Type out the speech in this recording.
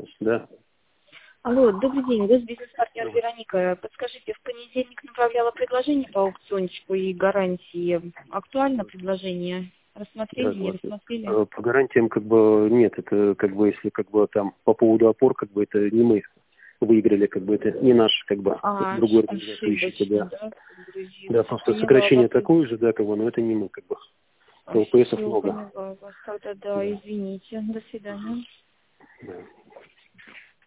Да. Алло, добрый день, вы бизнес-партнер Вероника. Подскажите, в понедельник направляла предложение по аукциончику и гарантии. Актуально предложение? Рассмотрели, не рассмотрели? По гарантиям как бы нет, это как бы если как бы там по поводу опор, как бы это не мы выиграли, как бы это не наш, как бы другой организующийся, да. Да, просто сокращение такое же, да, как бы, но это не мы, как бы. ЛПСов много. Поняла вас. Тогда да, извините. До свидания. Да.